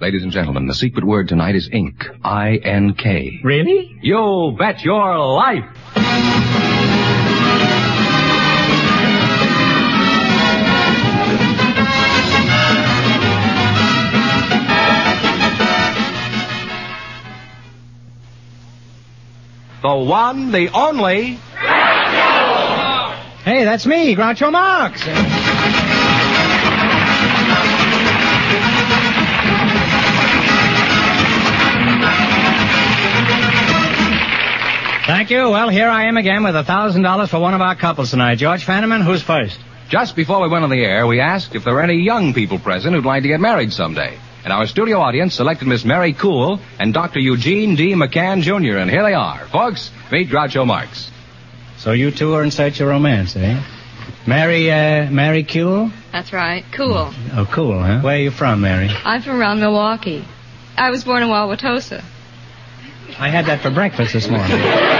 Ladies and gentlemen, the secret word tonight is ink. I-N-K. Really? You bet your life. The one, the only... Hey, that's me, Groucho Marx. Thank you. Well, here I am again with $1,000 for one of our couples tonight. George Fenneman, who's first? Just before we went on the air, we asked if there were any young people present who'd like to get married someday. And our studio audience selected Miss Mary Cool and Dr. Eugene D. McCann, Jr., and here they are. Folks, meet Groucho Marx. So you two are in search of romance, eh? Mary Cool? That's right. Cool. Oh, cool, huh? Where are you from, Mary? I'm from around Milwaukee. I was born in Wauwatosa. I had that for breakfast this morning.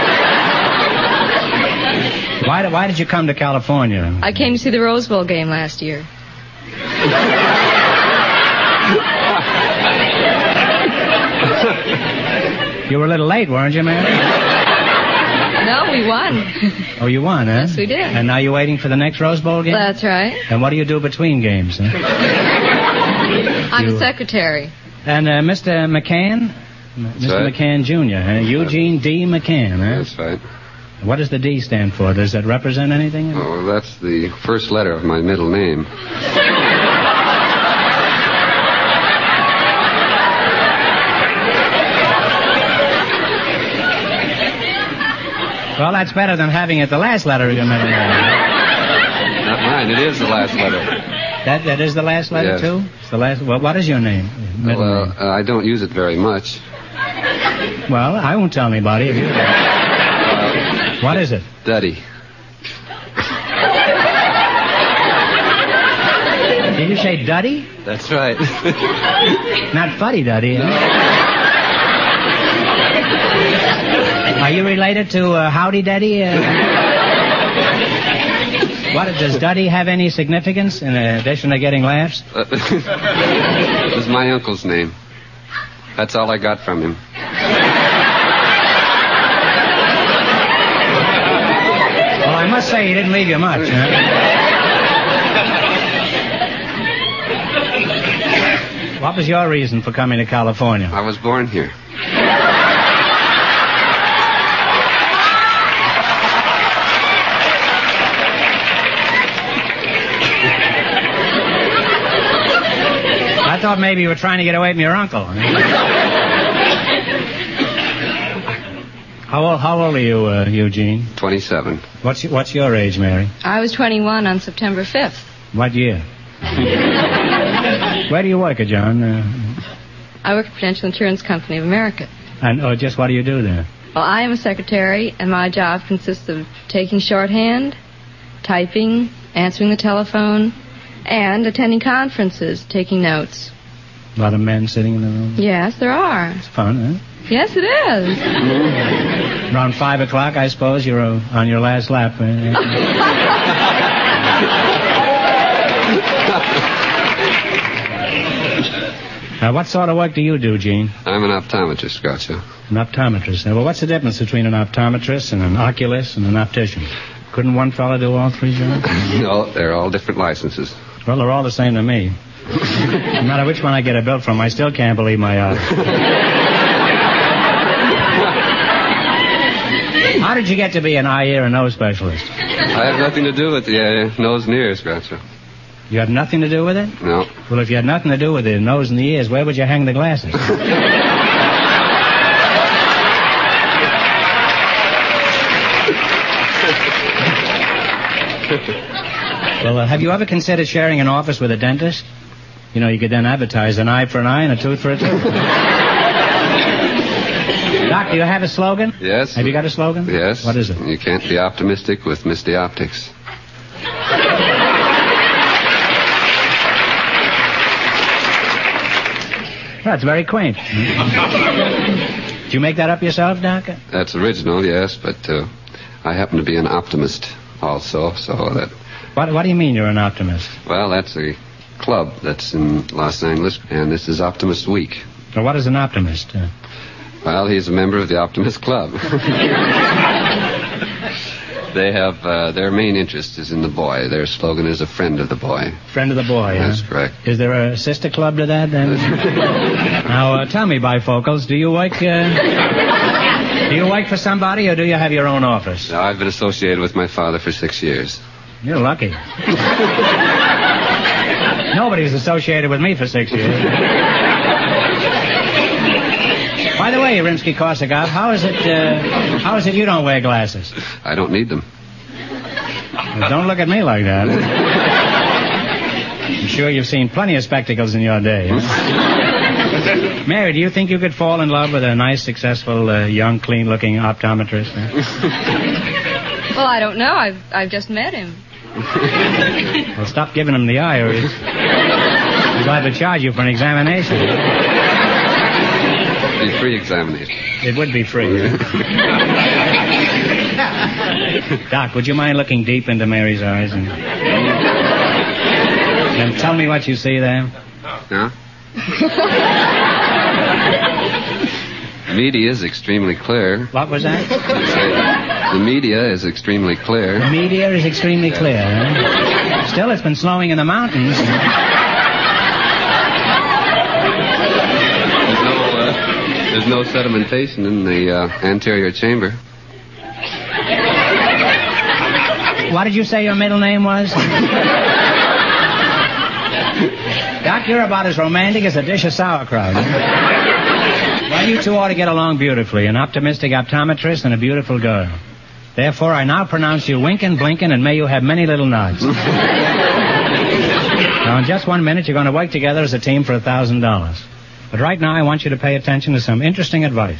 Why did you come to California? I came to see the Rose Bowl game last year. You were a little late, weren't you, Mary? No, we won. Oh, you won, huh? Yes, we did. And now you're waiting for the next Rose Bowl game? That's right. And what do you do between games, huh? I'm a secretary. And Mr. McCann? Mr. Right. McCann, Jr., huh? Eugene D. McCann, huh? That's right. What does the D stand for? Does that represent anything? Oh, that's the first letter of my middle name. Well, that's better than having it the last letter of your middle name. Not mine. It is the last letter. That is the last letter, Yes. too? It's the last... Well, what is your name? Middle name. I don't use it very much. Well, I won't tell anybody if you... What is it? Duddy. Did you say Duddy? That's right. Not Fuddy Duddy. Are you related to Howdy Duddy? What, does Duddy have any significance in addition to getting laughs? It was my uncle's name. That's all I got from him. Well, I must say he didn't leave you much, huh? What was your reason for coming to California? I was born here. I thought maybe you were trying to get away from your uncle. How old are you, Eugene? 27. What's your age, Mary? I was 21 on September 5th. What year? Where do you work, John? I work at Prudential Insurance Company of America. And just what do you do there? Well, I am a secretary, and my job consists of taking shorthand, typing, answering the telephone, and attending conferences, taking notes. A lot of men sitting in the room? Yes, there are. It's fun, huh? Yes, it is. Around 5 o'clock, I suppose, you're on your last lap. Now, what sort of work do you do, Gene? I'm an optometrist, Groucho. An optometrist. Now, well, what's the difference between an optometrist and an oculist and an optician? Couldn't one fella do all three jobs? No, they're all different licenses. Well, they're all the same to me. No matter which one I get a bill from, I still can't believe my eyes. How did you get to be an eye, ear, and nose specialist? I have nothing to do with the nose and ears, Groucho. You had nothing to do with it? No. Well, if you had nothing to do with the nose and the ears, where would you hang the glasses? Well, have you ever considered sharing an office with a dentist? You know, you could then advertise an eye for an eye and a tooth for a tooth. Doc, do you have a slogan? Yes. Have you got a slogan? Yes. What is it? You can't be optimistic with Misty Optics. That's very quaint. Did you make that up yourself, Doc? That's original, yes, but I happen to be an optimist also, so that... What do you mean you're an optimist? Well, that's a club that's in Los Angeles, and this is Optimist Week. Well, what is an optimist? Well, he's a member of the Optimist Club. They have their main interest is in the boy. Their slogan is a friend of the boy. Friend of the boy, That's correct. Is there a sister club to that, then? Now, tell me, bifocals, do you work for somebody, or do you have your own office? Now, I've been associated with my father for 6 years. You're lucky. Nobody's associated with me for 6 years. By the way, Rimsky-Korsakov, how is it you don't wear glasses? I don't need them. Well, don't look at me like that. I'm sure you've seen plenty of spectacles in your day. Huh? Mary, do you think you could fall in love with a nice, successful, young, clean-looking optometrist? Huh? Well, I don't know. I've just met him. Well, stop giving him the eye, or he's liable to charge you for an examination. It's a free examination. It would be free. Doc, would you mind looking deep into Mary's eyes and tell me what you see there? Huh? The media is extremely clear. What was that? The media is extremely clear. The media is extremely clear, huh? Still, it's been snowing in the mountains. There's no sedimentation in the anterior chamber. What did you say your middle name was? Doc, you're about as romantic as a dish of sauerkraut. Well, you two ought to get along beautifully. An optimistic optometrist and a beautiful girl. Therefore, I now pronounce you Winkin', Blinkin', and may you have many little nods. Now, in just 1 minute, you're going to work together as a team for $1,000. But right now, I want you to pay attention to some interesting advice.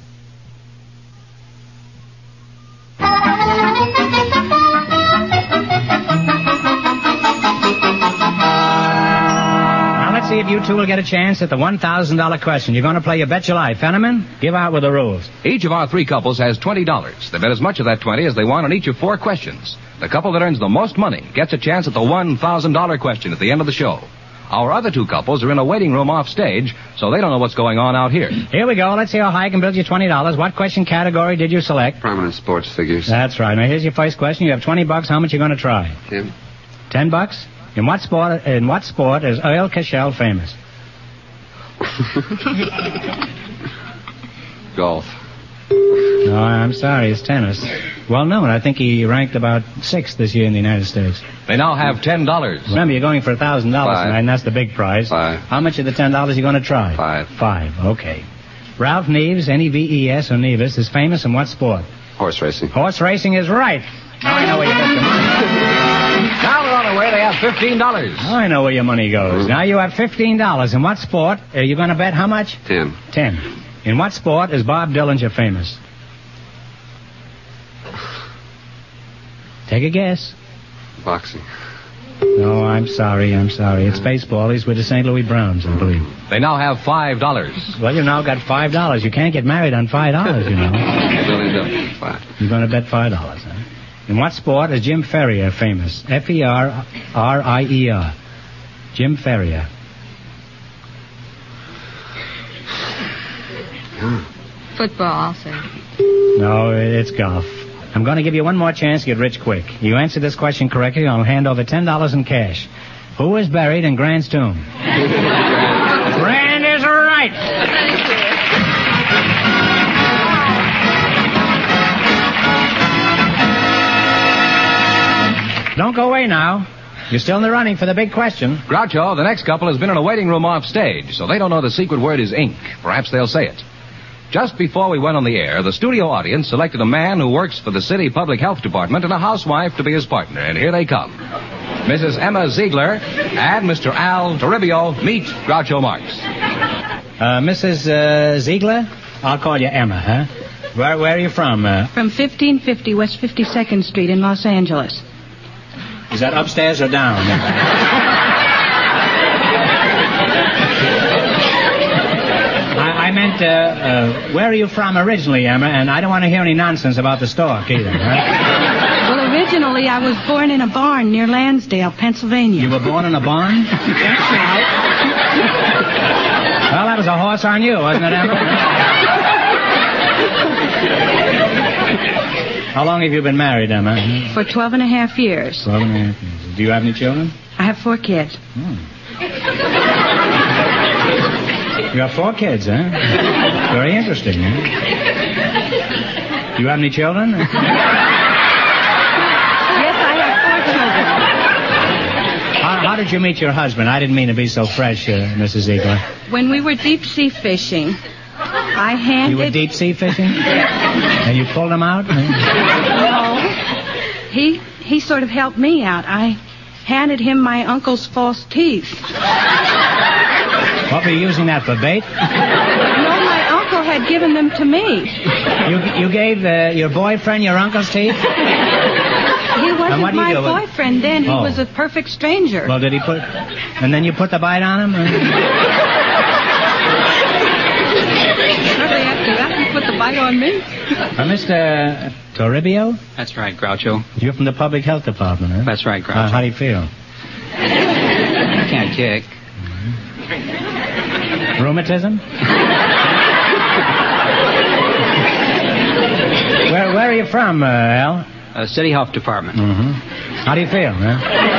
Now, let's see if you two will get a chance at the $1,000 question. You're going to play You Bet Your Life. Fenneman, give out with the rules. Each of our three couples has $20. They bet as much of that 20 as they want on each of 4 questions. The couple that earns the most money gets a chance at the $1,000 question at the end of the show. Our other 2 couples are in a waiting room off stage, so they don't know what's going on out here. Here we go. Let's see how high I can build you $20. What question category did you select? Prominent sports figures. That's right. Now, here's your first question. You have $20. How much are you going to try? 10. $10? In what sport is Earl Cashel famous? Golf. No, I'm sorry. It's tennis. Well known. I think he ranked about 6th this year in the United States. They now have $10. Remember, you're going for $1,000 tonight, and that's the big prize. 5. How much of the $10 are you going to try? 5. 5. Okay. Ralph Neves, Neves, or Nevis, is famous in what sport? Horse racing. Horse racing is right. Now I know where you get your money. Now they're on their way. They have $15. Now I know where your money goes. Now you have $15. In what sport are you going to bet how much? 10. 10. In what sport is Bob Dillinger famous? Take a guess. Boxing. No, I'm sorry. It's baseball. He's with the St. Louis Browns, I believe. They now have $5. Well, you've now got $5. You can't get married on $5, you know. We'll end up with 5. You're going to bet $5, huh? In what sport is Jim Ferrier famous? F-E-R-R-I-E-R. Jim Ferrier. Football, I'll say. No, it's golf. I'm going to give you one more chance to get rich quick. You answer this question correctly, I'll hand over $10 in cash. Who is buried in Grant's tomb? Grant is right. Don't go away now. You're still in the running for the big question. Groucho, the next couple has been in a waiting room off stage, so they don't know the secret word is ink. Perhaps they'll say it. Just before we went on the air, the studio audience selected a man who works for the city public health department and a housewife to be his partner. And here they come. Mrs. Emma Ziegler and Mr. Al Toribio. Meet Groucho Marx. Mrs. Ziegler? I'll call you Emma, huh? Where are you from? From 1550 West 52nd Street in Los Angeles. Is that upstairs or down? I meant, where are you from originally, Emma? And I don't want to hear any nonsense about the stork either, right? Well, originally I was born in a barn near Lansdale, Pennsylvania. You were born in a barn? That's right. Well, that was a horse on you, wasn't it, Emma? How long have you been married, Emma? For 12 and a half years. 12 and a half years. Do you have any children? I have 4 kids. You have 4 kids, huh? Very interesting, huh? Do you have any children? Yes, I have 4 children. How did you meet your husband? I didn't mean to be so fresh, Mrs. Ziegler. When we were deep sea fishing, I handed... You were deep sea fishing? And you pulled him out? No. He sort of helped me out. I handed him my uncle's false teeth. What, were you using that for bait? No, my uncle had given them to me. You gave your boyfriend your uncle's teeth? He wasn't my boyfriend then. He was a perfect stranger. Well, did he put... And then you put the bite on him? Shortly after that, he put the bite on me. Mr. Toribio? That's right, Groucho. You're from the Public Health Department, huh? That's right, Groucho. How do you feel? I can't kick. Rheumatism? Where are you from, Al? City Health Department. Mm-hmm. How do you feel, huh?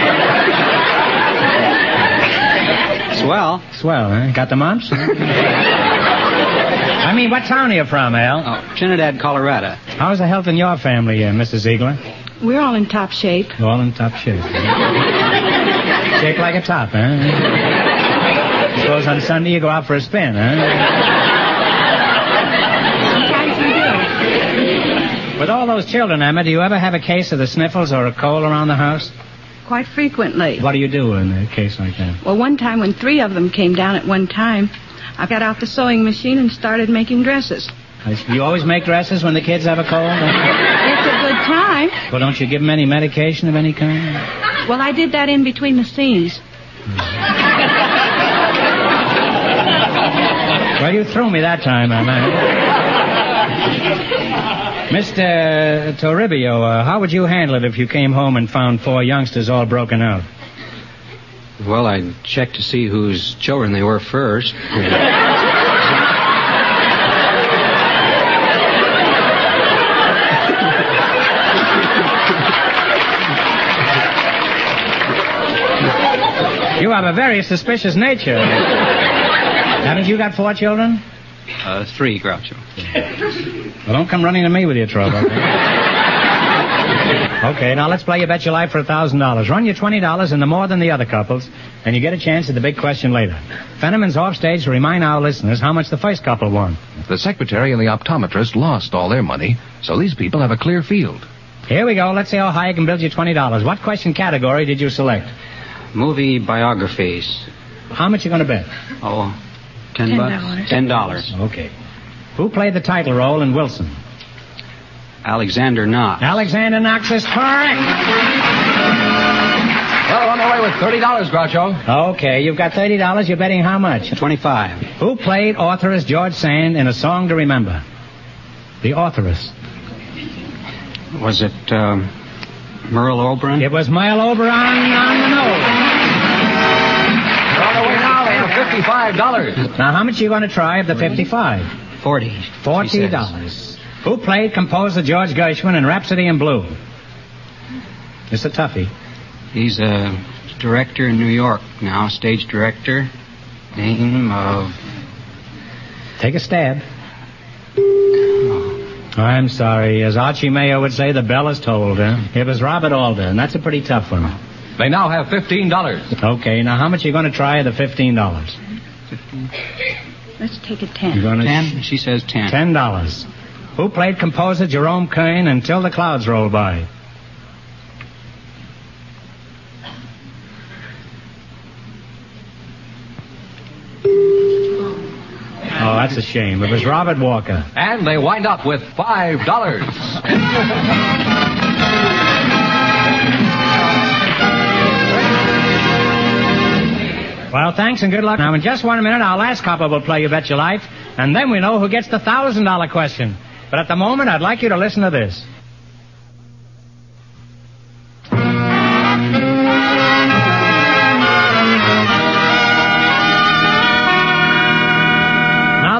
Swell. Swell, huh? Got the mumps? I mean, what town are you from, Al? Oh, Trinidad, Colorado. How's the health in your family, Mrs. Ziegler? We're all in top shape. All in top shape. Shaped like a top, huh? Suppose on Sunday you go out for a spin, huh? Sometimes we do. With all those children, Emma, do you ever have a case of the sniffles or a cold around the house? Quite frequently. What do you do in a case like that? Well, one time when 3 of them came down at one time, I got out the sewing machine and started making dresses. You always make dresses when the kids have a cold? It's a good time. Well, don't you give them any medication of any kind? Well, I did that in between the scenes. Well, you threw me that time, Emma. Mr. Toribio, how would you handle it if you came home and found 4 youngsters all broken out? Well, I'd check to see whose children they were first. You have a very suspicious nature. Haven't you got 4 children? 3, Groucho. Well, don't come running to me with your trouble. Okay, now let's play You Bet Your Life for $1,000. Run your $20 into more than the other couples, and you get a chance at the big question later. Fenneman's off stage to remind our listeners how much the first couple won. The secretary and the optometrist lost all their money, so these people have a clear field. Here we go. Let's see how high I can build you $20. What question category did you select? Movie biographies. How much you going to bet? Oh, $10. $10. Okay. Who played the title role in Wilson? Alexander Knox. Alexander Knox is correct. Well, on the way with $30, Groucho. Okay, you've got $30. You're betting how much? 25. Who played authoress George Sand in A Song to Remember? The authoress. Was it Merle Oberon? It was Merle Oberon on the nose. We're on the way now for $55. Now, how much are you going to try of the 55? 40. $40. Who played composer George Gershwin in Rhapsody in Blue? It's a toughie. He's a director in New York now, stage director. Name of... Take a stab. I'm sorry. As Archie Mayo would say, the bell is tolled, huh? It was Robert Alder, and that's a pretty tough one. They now have $15. Okay, now how much are you going to try of the $15? 15. Let's take it 10. You're gonna 10? She says 10. $10. Who played composer Jerome Kern in Till the Clouds Roll By? Oh, that's a shame. It was Robert Walker. And they wind up with $5. Well, thanks and good luck. Now, in just 1 minute, our last couple will play You Bet Your Life, and then we know who gets the $1,000 question. But at the moment, I'd like you to listen to this.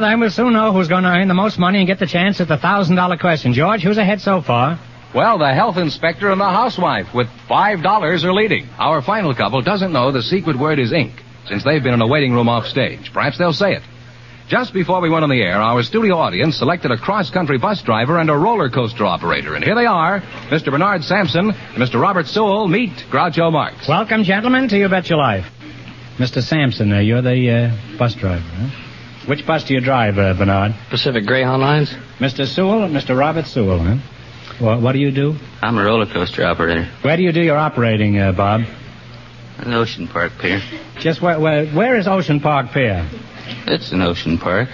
then we'll soon know who's going to earn the most money and get the chance at the $1,000 question. George, who's ahead so far? Well, the health inspector and the housewife with $5 are leading. Our final couple doesn't know the secret word is ink, since they've been in a waiting room off stage. Perhaps they'll say it. Just before we went on the air, our studio audience selected a cross-country bus driver and a roller coaster operator. And here they are, Mr. Bernard Sampson and Mr. Robert Sewell. Meet Groucho Marx. Welcome, gentlemen, to You Bet Your Life. Mr. Sampson, you're the bus driver, huh? Which bus do you drive, Bernard? Pacific Greyhound Lines. Mr. Sewell, Mr. Robert Sewell, huh? What do you do? I'm a roller coaster operator. Where do you do your operating, Bob? An Ocean Park Pier. Just where is Ocean Park Pier? It's an ocean park.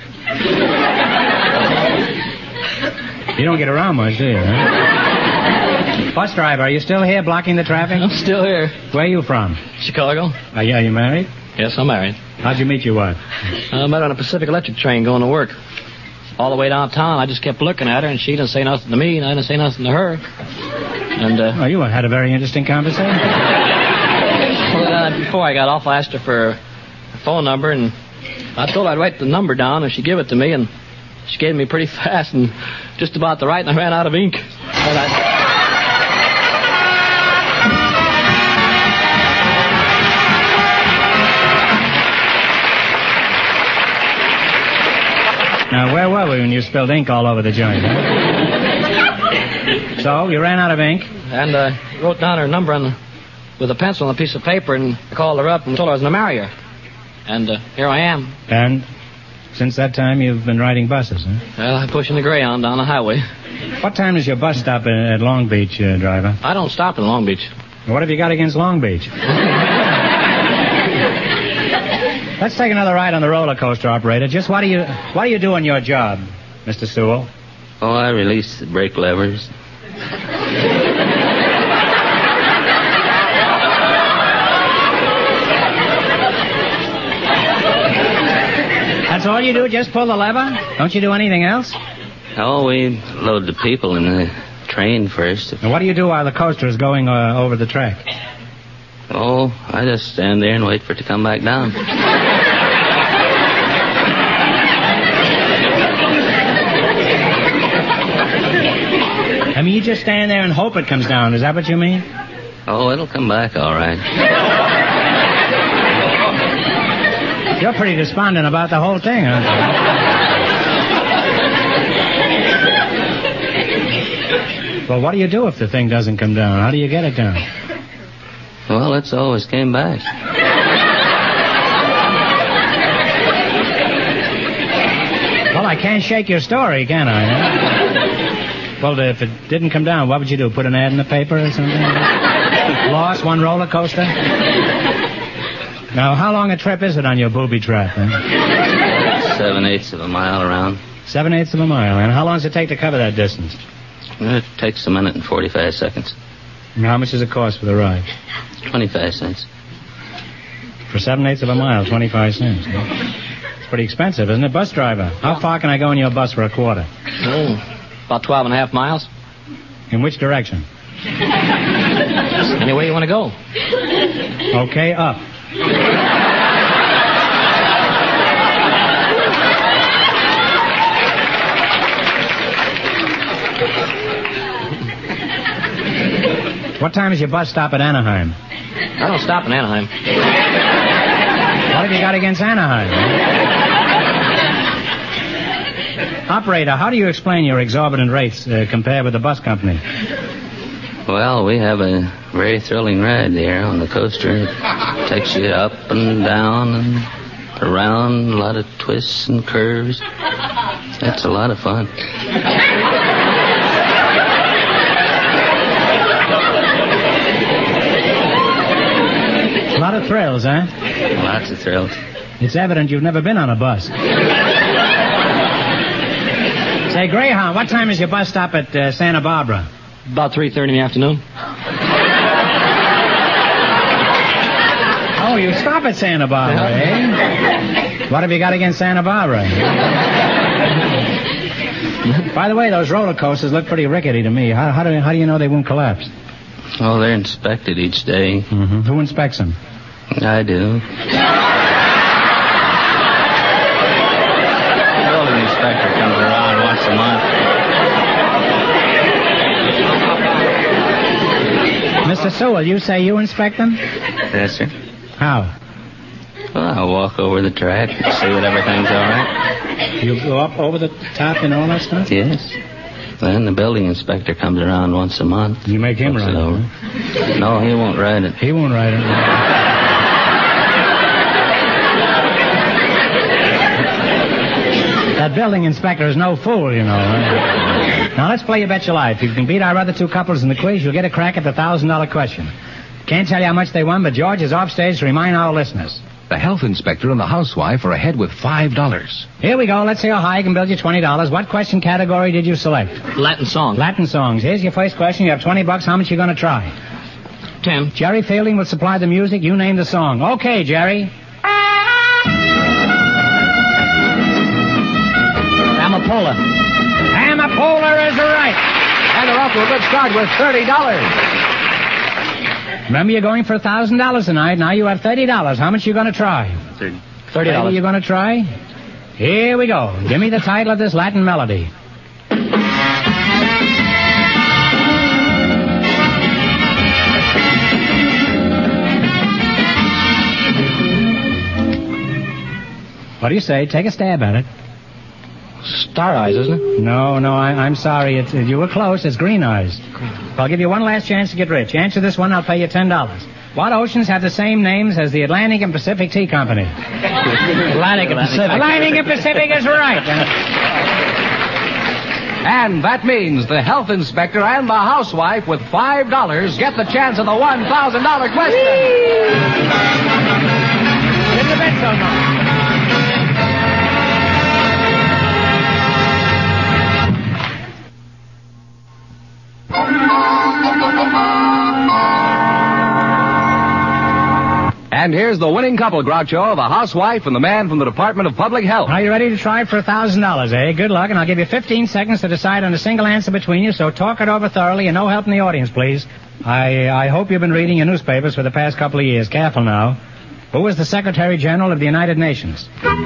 You don't get around much, do you, huh? Bus driver, are you still here blocking the traffic? I'm still here. Where are you from? Chicago. Yeah, you married? Yes, I'm married. How'd you meet your wife? I met her on a Pacific Electric train going to work. All the way downtown, I just kept looking at her, and she didn't say nothing to me, and I didn't say nothing to her. And, you had a very interesting conversation. Well, before I got off, I asked her for her phone number, and I told her I'd write the number down, and she'd give it to me, and she gave it me pretty fast, and just about to write, and I ran out of ink. Now, where were we when you spilled ink all over the joint, huh? So, you ran out of ink? And I wrote down her number with a pencil on a piece of paper, and I called her up and told her I was going to marry her. And here I am. And since that time, you've been riding buses, huh? Well, I'm pushing the Greyhound down the highway. What time is your bus stop at Long Beach, driver? I don't stop in Long Beach. What have you got against Long Beach? Let's take another ride on the roller coaster, operator. Just what do you do on your job, Mr. Sewell? Oh, I release the brake levers. That's all you do? Just pull the lever? Don't you do anything else? Oh, we load the people in the train first. And what do you do while the coaster is going over the track? Oh, I just stand there and wait for it to come back down. I mean, you just stand there and hope it comes down. Is that what you mean? Oh, it'll come back all right. You're pretty despondent about the whole thing, aren't you? Well, what do you do if the thing doesn't come down? How do you get it down? Well, it's always came back. Well, I can't shake your story, can I? Huh? Well, if it didn't come down, what would you do? Put an ad in the paper or something? Lost one roller coaster? Now, how long a trip is it on your booby trap? Huh? 7/8 of a mile around. 7/8 of a mile. And how long does it take to cover that distance? It takes a minute and 45 seconds. And how much does it cost for the ride? 25 cents. For 7/8 of a mile, 25 cents. It's pretty expensive, isn't it? Bus driver, how far can I go in your bus for a quarter? Oh, about 12.5 miles. In which direction? Any way you want to go. Okay, up. What time is your bus stop at Anaheim? I don't stop in Anaheim. What have you got against Anaheim? Operator, how do you explain your exorbitant rates compared with the bus company? Well, we have a very thrilling ride there on the coaster. It takes you up and down and around, a lot of twists and curves. It's a lot of fun. A lot of thrills, huh? Lots of thrills. It's evident you've never been on a bus. Say, Greyhound, what time is your bus stop at Santa Barbara? About 3:30 in the afternoon. Oh, you stop at Santa Barbara, eh? What have you got against Santa Barbara? By the way, those roller coasters look pretty rickety to me. How do you know they won't collapse? Oh, they're inspected each day. Mm-hmm. Who inspects them? I do. Mr. Sewell, you say you inspect them? Yes, sir. How? Well, I'll walk over the track and see that everything's all right. You go up over the top and all that stuff? Yes. Then the building inspector comes around once a month. You make him looks ride it it, over. huh? No, he won't ride it. He won't ride it. That building inspector is no fool, you know. Right? Now, let's play You Bet Your Life. If you can beat our other two couples in the quiz, you'll get a crack at the $1,000 question. Can't tell you how much they won, but George is off stage to remind our listeners. The health inspector and the housewife are ahead with $5. Here we go. Let's see how high I can build you $20. What question category did you select? Latin song. Latin songs. Here's your first question. You have $20. How much you going to try? 10. Jerry Fielding will supply the music. You name the song. Okay, Jerry. Amapola. Amapola is right. And they're off to a good start with $30. Remember, you're going for $1,000 tonight. Now you have $30. How much you going to try? $30. You going to try? Here we go. Give me the title of this Latin melody. What do you say? Take a stab at it. Star Eyes, isn't it? No, I'm sorry. You were close. It's Green Eyes. I'll give you one last chance to get rich. Answer this one, I'll pay you $10. What oceans have the same names as the Atlantic and Pacific Tea Company? Atlantic and Pacific. Atlantic and Pacific is right. And that means the health inspector and the housewife with $5 get the chance of the $1,000 question. Didn't bet so much. And here's the winning couple, Groucho, the housewife and the man from the Department of Public Health. Are you ready to try for $1,000, eh? Good luck, and I'll give you 15 seconds to decide on a single answer between you, so talk it over thoroughly and no help in the audience, please. I hope you've been reading your newspapers for the past couple of years. Careful now. Who was the Secretary General of the United Nations?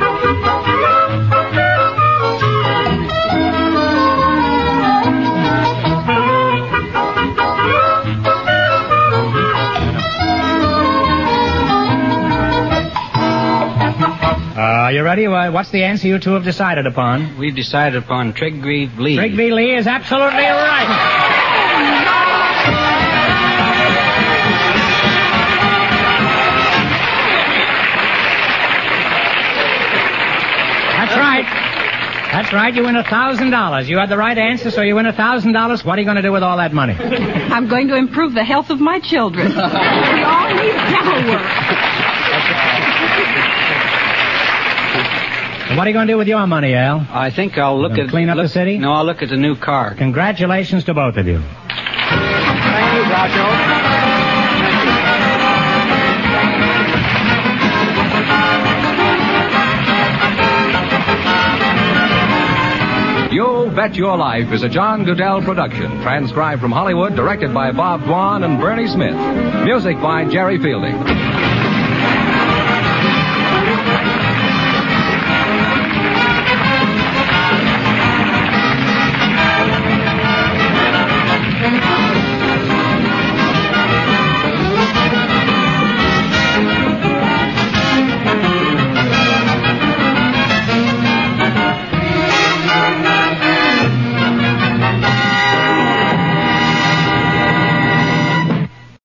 Are you ready? What's the answer you two have decided upon? We've decided upon Trigby Lee. Trigby Lee is absolutely right. That's right. That's right. You win $1,000. You had the right answer, so you win $1,000. What are you going to do with all that money? I'm going to improve the health of my children. We all need dental work. And what are you going to do with your money, Al? I think I'll look at... Clean up the city? No, I'll look at the new car. Congratulations to both of you. Thank you, Groucho. You Bet Your Life is a John Goodell production, transcribed from Hollywood, directed by Bob Dwan and Bernie Smith. Music by Jerry Fielding.